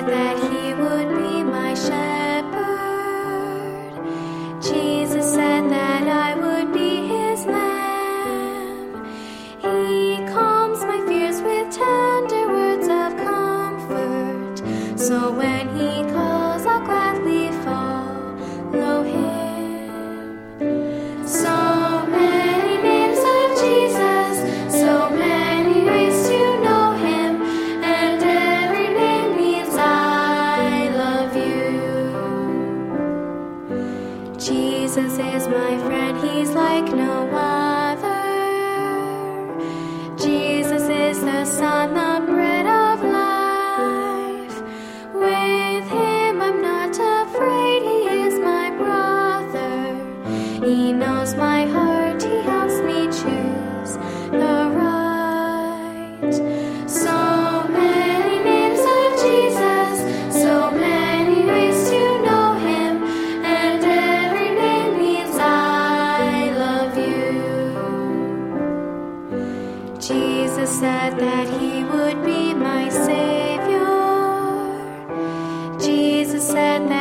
said that he would be my shepherd. Jesus said that I would be his lamb. He calms my fears with tender words of comfort. So when he calls, I'll gladly follow him. So many names of Jesus, so many ways to know him, and every name means I love you. Jesus is my friend, he's like no other. Jesus is the Son, the bread of life. With him I'm not afraid, he is my brother. He knows my heart, he helps me choose the right. So many names of Jesus, so many ways to know him, and every name means I love you. Jesus said that he would be my Savior. Jesus said that